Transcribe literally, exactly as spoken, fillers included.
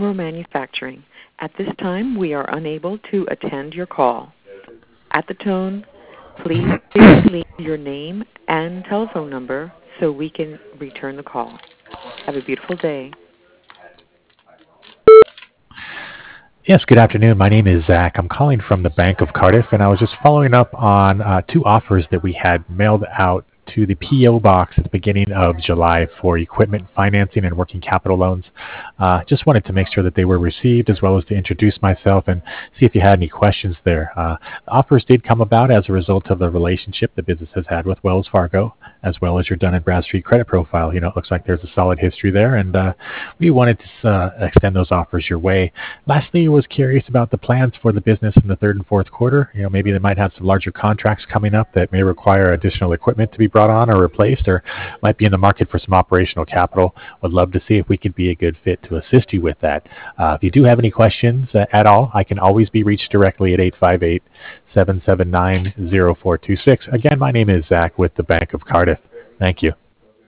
or manufacturing. At this time, we are unable to attend your call. At the tone, please leave your name and telephone number so we can return the call. Have a beautiful day. Yes, good afternoon. My name is Zach. I'm calling from the Bank of Cardiff, and I was just following up on uh, two offers that we had mailed out to the P O box at the beginning of July for equipment financing and working capital loans. Uh, just wanted to make sure that they were received, as well as to introduce myself and see if you had any questions there. Uh, the offers did come about as a result of the relationship the business has had with Wells Fargo, as well as your Dun and Bradstreet credit profile. You know, it looks like there's a solid history there, and uh, we wanted to uh, extend those offers your way. Lastly, I was curious about the plans for the business in the third and fourth quarter. You know, maybe they might have some larger contracts coming up that may require additional equipment to be brought on or replaced, or might be in the market for some operational capital. Would love to see if we could be a good fit to assist you with that. Uh, if you do have any questions uh, at all, I can always be reached directly at eight five eight, seven seven nine, zero four two six. Again, my name is Zach with the Bank of Cardiff. Thank you.